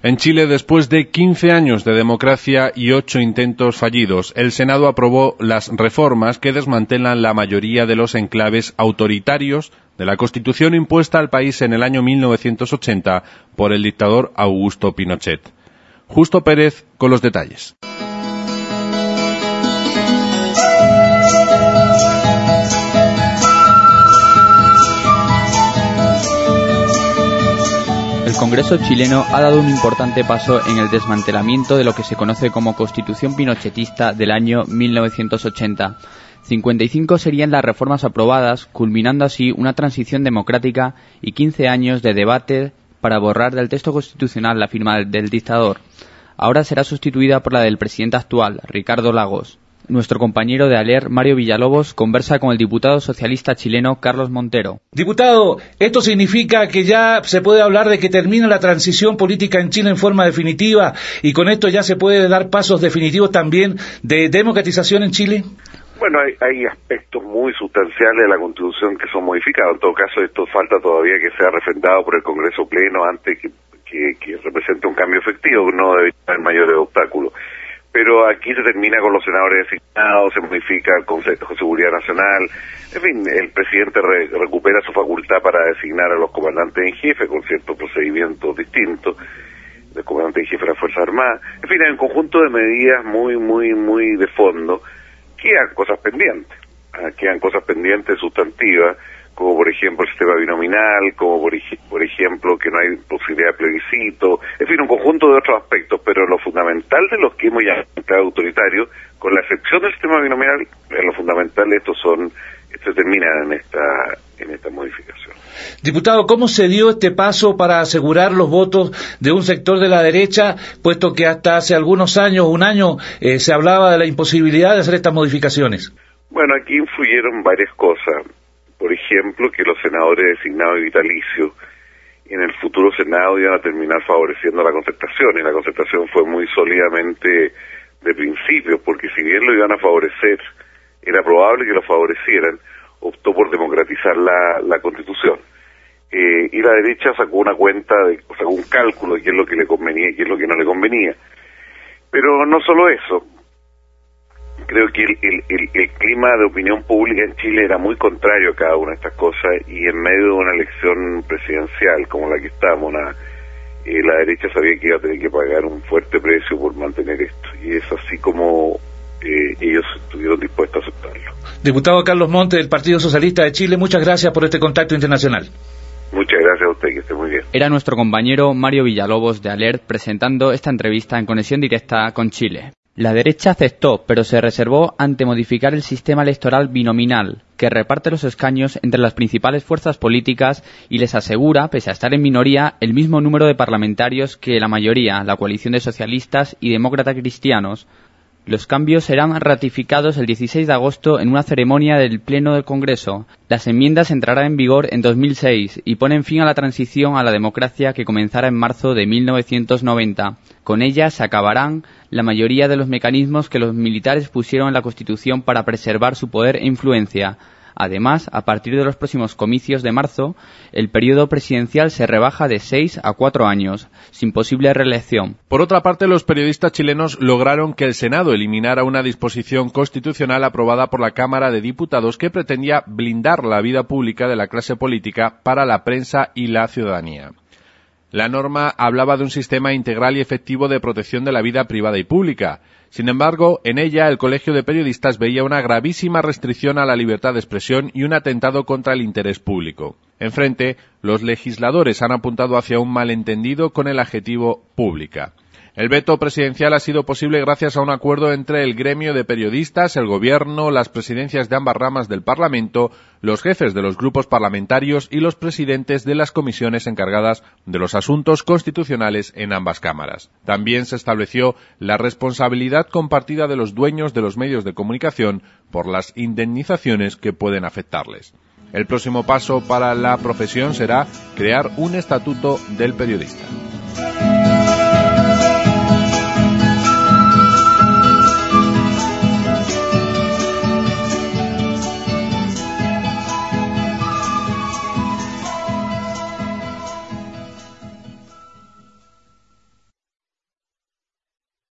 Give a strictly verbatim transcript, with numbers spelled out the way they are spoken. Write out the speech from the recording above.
En Chile, después de quince años de democracia y ocho intentos fallidos, el Senado aprobó las reformas que desmantelan la mayoría de los enclaves autoritarios de la Constitución impuesta al país en el año mil novecientos ochenta por el dictador Augusto Pinochet. Justo Pérez con los detalles. El Congreso chileno ha dado un importante paso en el desmantelamiento de lo que se conoce como Constitución pinochetista del año mil novecientos ochenta. cincuenta y cinco serían las reformas aprobadas, culminando así una transición democrática y quince años de debate para borrar del texto constitucional la firma del dictador. Ahora será sustituida por la del presidente actual, Ricardo Lagos. Nuestro compañero de Aler, Mario Villalobos, conversa con el diputado socialista chileno Carlos Montero. Diputado, ¿esto significa que ya se puede hablar de que termina la transición política en Chile en forma definitiva y con esto ya se puede dar pasos definitivos también de democratización en Chile? Bueno, hay, hay aspectos muy sustanciales de la Constitución que son modificados. En todo caso, esto falta todavía que sea refrendado por el Congreso Pleno antes que, que, que represente un cambio efectivo, no debe haber mayores obstáculos. Pero aquí se termina con los senadores designados, se modifica el Consejo de Seguridad Nacional, en fin, el presidente re, recupera su facultad para designar a los comandantes en jefe con ciertos procedimientos distintos, el comandante en jefe de las Fuerzas Armadas, en fin, hay un conjunto de medidas muy, muy, muy de fondo. Quedan cosas pendientes, ¿eh? quedan cosas pendientes sustantivas, como por ejemplo el sistema binominal, como por, por ejemplo que no hay posibilidad de plebiscito, en fin, un conjunto de otros aspectos, pero lo fundamental de los que hemos llamado autoritarios, con la excepción del sistema binominal, en lo fundamental estos son, estos terminan en esta, en esta modificación. Diputado, ¿cómo se dio este paso para asegurar los votos de un sector de la derecha, puesto que hasta hace algunos años, un año, eh, se hablaba de la imposibilidad de hacer estas modificaciones? Bueno, aquí influyeron varias cosas. Por ejemplo, que los senadores designados y vitalicios en el futuro Senado iban a terminar favoreciendo la concertación, y la concertación fue muy sólidamente de principio, porque si bien lo iban a favorecer, era probable que lo favorecieran, optó por democratizar la, la Constitución. Eh, y la derecha sacó una cuenta, de, sacó un cálculo de qué es lo que le convenía y qué es lo que no le convenía. Pero no solo eso. Creo que el, el, el, el clima de opinión pública en Chile era muy contrario a cada una de estas cosas, y en medio de una elección presidencial como la que estamos, una, eh, la derecha sabía que iba a tener que pagar un fuerte precio por mantener esto, y es así como eh, ellos estuvieron dispuestos a aceptarlo. Diputado Carlos Monte, del Partido Socialista de Chile, muchas gracias por este contacto internacional. Muchas gracias a usted, que esté muy bien. Era nuestro compañero Mario Villalobos de Alert presentando esta entrevista en conexión directa con Chile. La derecha aceptó, pero se reservó ante modificar el sistema electoral binominal, que reparte los escaños entre las principales fuerzas políticas y les asegura, pese a estar en minoría, el mismo número de parlamentarios que la mayoría, la coalición de socialistas y demócratas cristianos. Los cambios serán ratificados el dieciséis de agosto en una ceremonia del Pleno del Congreso. Las enmiendas entrarán en vigor en dos mil seis y ponen fin a la transición a la democracia que comenzara en marzo de mil novecientos noventa. Con ellas se acabarán la mayoría de los mecanismos que los militares pusieron en la Constitución para preservar su poder e influencia. Además, a partir de los próximos comicios de marzo, el periodo presidencial se rebaja de seis a cuatro años, sin posible reelección. Por otra parte, los periodistas chilenos lograron que el Senado eliminara una disposición constitucional aprobada por la Cámara de Diputados que pretendía blindar la vida pública de la clase política para la prensa y la ciudadanía. La norma hablaba de un sistema integral y efectivo de protección de la vida privada y pública. Sin embargo, en ella el Colegio de Periodistas veía una gravísima restricción a la libertad de expresión y un atentado contra el interés público. Enfrente, los legisladores han apuntado hacia un malentendido con el adjetivo pública. El veto presidencial ha sido posible gracias a un acuerdo entre el gremio de periodistas, el gobierno, las presidencias de ambas ramas del Parlamento, los jefes de los grupos parlamentarios y los presidentes de las comisiones encargadas de los asuntos constitucionales en ambas cámaras. También se estableció la responsabilidad compartida de los dueños de los medios de comunicación por las indemnizaciones que pueden afectarles. El próximo paso para la profesión será crear un estatuto del periodista.